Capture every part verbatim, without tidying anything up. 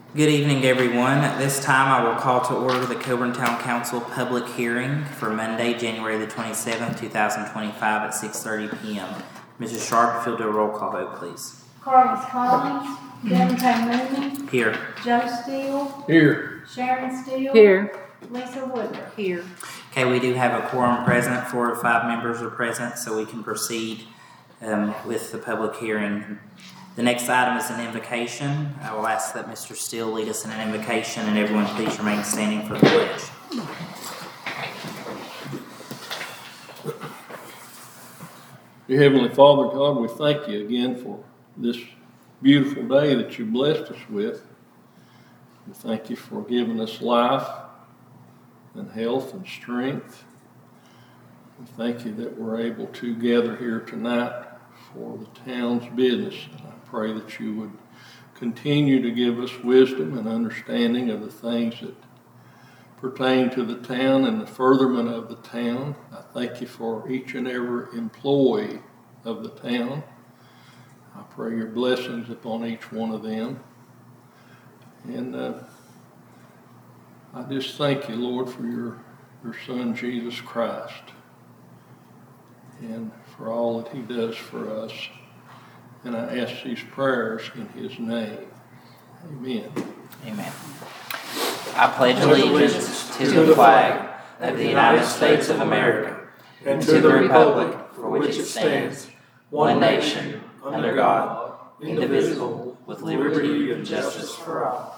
Good evening, everyone. At this time, I will call to order the Coburn Town Council public hearing for Monday, January the twenty-seventh, two thousand twenty-five at six thirty p m Missus Sharp, if you'll do a roll call vote, please. Carlos Collins, Devin Mooney. Here. Joe Steele. Here. Sharon Steele. Here. Lisa Woodruff. Here. Okay, we do have a quorum present. Four of five members are present, so we can proceed um, with the public hearing. The next item is an invocation. I will ask that Mister Steele lead us in an invocation, and everyone please remain standing for the pledge. Dear Heavenly Father, God, we thank you again for this beautiful day that you blessed us with. We thank you for giving us life and health and strength. We thank you that we're able to gather here tonight for the town's business. And I pray that you would continue to give us wisdom and understanding of the things that pertain to the town and the furtherment of the town. I thank you for each and every employee of the town. I pray your blessings upon each one of them. And uh, I just thank you, Lord, for your, your Son, Jesus Christ, and for all that he does for us. And I ask these prayers in his name. Amen. Amen. I pledge allegiance to the flag of the United States of America and to the republic for which it stands, one nation, under God, indivisible, with liberty and justice for all.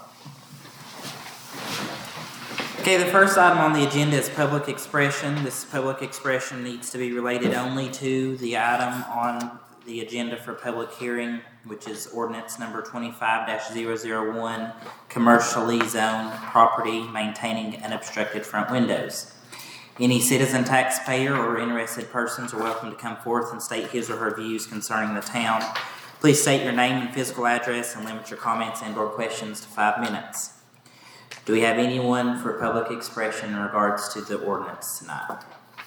Okay, the first item on the agenda is public expression. This public expression needs to be related only to the item on the agenda for public hearing, which is ordinance number twenty-five dash zero zero one, commercially zoned property maintaining unobstructed front windows. Any citizen, taxpayer, or interested persons are welcome to come forth and state his or her views concerning the town. Please state your name and physical address and limit your comments and or questions to five minutes. Do we have anyone for public expression in regards to the ordinance tonight?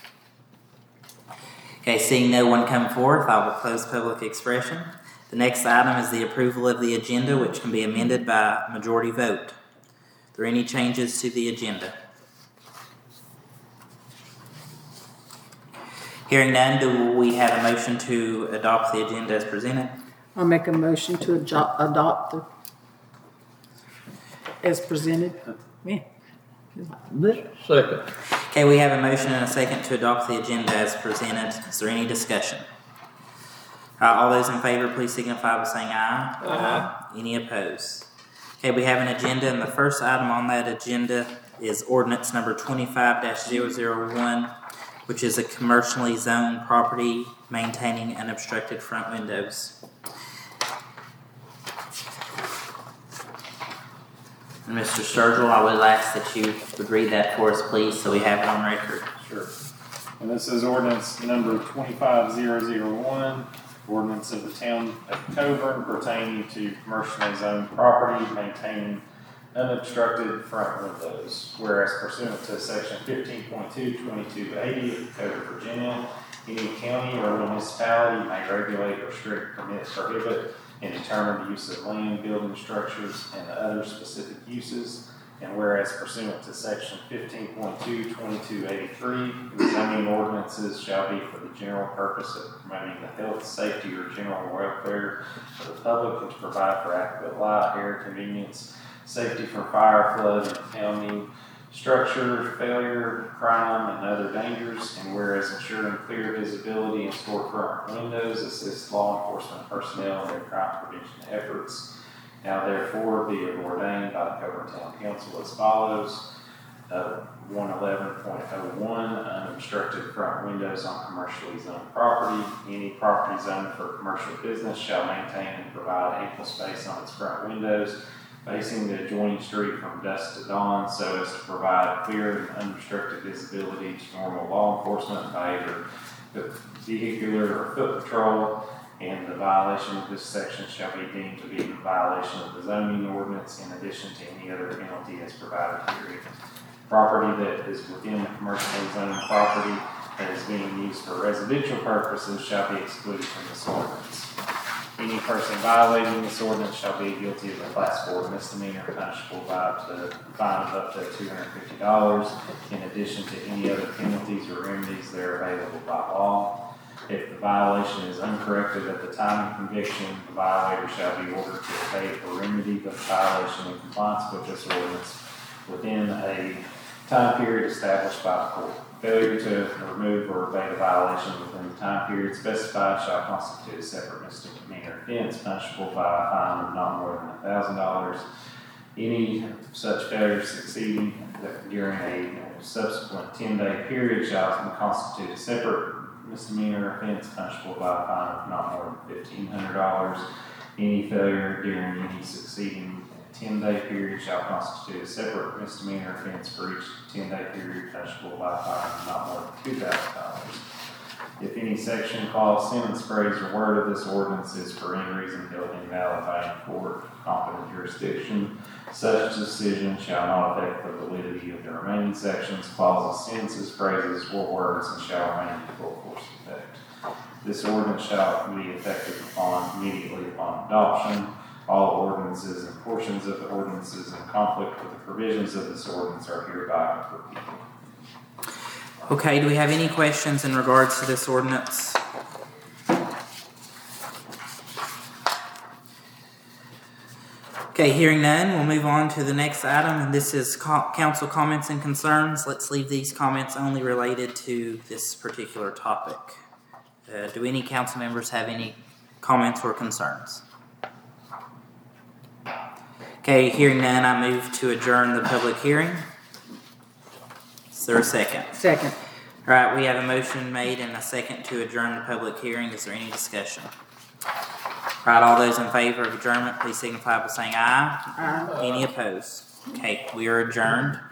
Okay, seeing no one come forth, I will close public expression. The next item is the approval of the agenda, which can be amended by majority vote. Are there any changes to the agenda? Hearing none, do we have a motion to adopt the agenda as presented? I'll make a motion to adopt, adopt the, as presented. Yeah. Second. Okay, we have a motion and a second to adopt the agenda as presented. Is there any discussion? Uh, all those in favor, please signify by saying aye. Aye. Any opposed? Okay, we have an agenda, and the first item on that agenda is ordinance number twenty-five dash zero zero one, which is a commercially zoned property maintaining unobstructed front windows. And Mister Sturgill, I would ask that you would read that for us, please, so we have it on record. Sure. And this is ordinance number twenty-five thousand one, ordinance of the town of Coburn pertaining to commercially zoned property maintaining unobstructed front windows. Whereas pursuant to section fifteen point two twenty-two eighty of the Code of Virginia, any county or municipality may regulate, restrict, permit, prohibit, and determine the use of land, building structures, and other specific uses. And whereas pursuant to section fifteen point two twenty-two eighty-three, the zoning ordinances shall be for the general purpose of promoting the health, safety, or general welfare of the public, and to provide for adequate light, air, convenience, safety from fire, flood, and impounding, structure, failure, crime, and other dangers. And whereas ensuring clear visibility and storefront windows assists law enforcement personnel in their crime prevention efforts. Now therefore be it ordained by the Coburn Town Council as follows. Uh, one eleven point oh one, unobstructed front windows on commercially zoned property. Any property zoned for commercial business shall maintain and provide ample space on its front windows facing the adjoining street from dusk to dawn, so as to provide clear and unobstructed visibility to normal law enforcement by either vehicular or foot patrol. And the violation of this section shall be deemed to be in violation of the zoning ordinance in addition to any other penalty as provided here. Property that is within the commercially zoned property that is being used for residential purposes shall be excluded from this ordinance. Any person violating this ordinance shall be guilty of a class four misdemeanor punishable by up to fine of up to two hundred fifty dollars, in addition to any other penalties or remedies that are available by law. If the violation is uncorrected at the time of conviction, the violator shall be ordered to abate or remedy the violation in compliance with this ordinance within a time period established by the court. Failure to remove or abate a violation within the time period specified shall constitute a separate misdemeanor offense punishable by a fine of not more than a thousand dollars. Any such failure succeeding during a subsequent ten-day period shall constitute a separate misdemeanor offense punishable by a fine of not more than fifteen hundred dollars. Any failure during any succeeding ten-day period shall constitute a separate misdemeanor offense for each ten-day period punishable by a fine of not more than two thousand dollars. If any section, clause, sentence, phrase, or word of this ordinance is for any reason held invalid by any court, competent jurisdiction, such decision shall not affect the validity of the remaining sections, clauses, sentences, phrases, or words, and shall remain in full force and effect. This ordinance shall be effective upon immediately upon adoption. All ordinances and portions of the ordinances in conflict with the provisions of this ordinance are hereby repealed. Okay, do we have any questions in regards to this ordinance? Okay, hearing none, we'll move on to the next item, and this is co- council comments and concerns. Let's leave these comments only related to this particular topic. Uh, do any council members have any comments or concerns? Okay, hearing none, I move to adjourn the public hearing. Is there a second? Second. All right, we have a motion made and a second to adjourn the public hearing. Is there any discussion? All right, all those in favor of adjournment, please signify by saying aye. Aye. Any opposed? Okay, we are adjourned.